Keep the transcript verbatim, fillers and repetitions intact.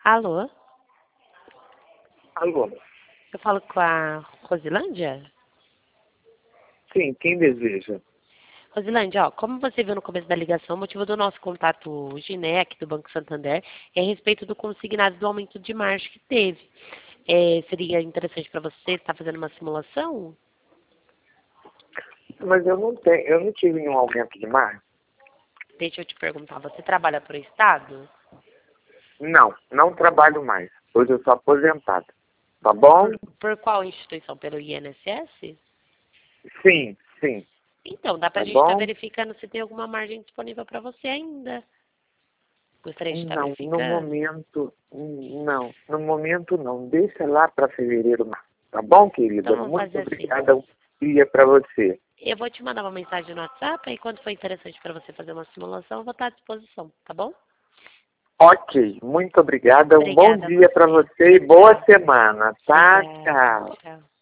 Alô? Alô? Eu falo com a Rosilândia? Sim, quem deseja? Rosilândia, ó, como você viu no começo da ligação, o motivo do nosso contato hoje, né, aqui do Banco Santander, é a respeito do consignado do aumento de margem que teve. É, seria interessante para você estar fazendo uma simulação? Mas eu não tenho, eu não tive nenhum aumento de margem. Deixa eu te perguntar, você trabalha para o Estado? Não, não trabalho mais. Hoje eu sou aposentado. Tá bom? Por, por qual instituição? Pelo I N S S? Sim, sim. Então, dá para Tá a gente estar bom? verificando se tem alguma margem disponível para você ainda. Gostaria de estar Não, no verificando? momento, não. No momento não. Deixa lá para fevereiro, março. Tá bom, Então querida? vamos Muito fazer assim. obrigada. Um dia para você. Eu vou te mandar uma mensagem no WhatsApp e quando for interessante para você fazer uma simulação, eu vou estar à disposição, tá bom? Ok, muito obrigada. Um bom Obrigada a dia para você. você e Tchau, boa tchau. semana, tá? Obrigada. Tchau. Tchau.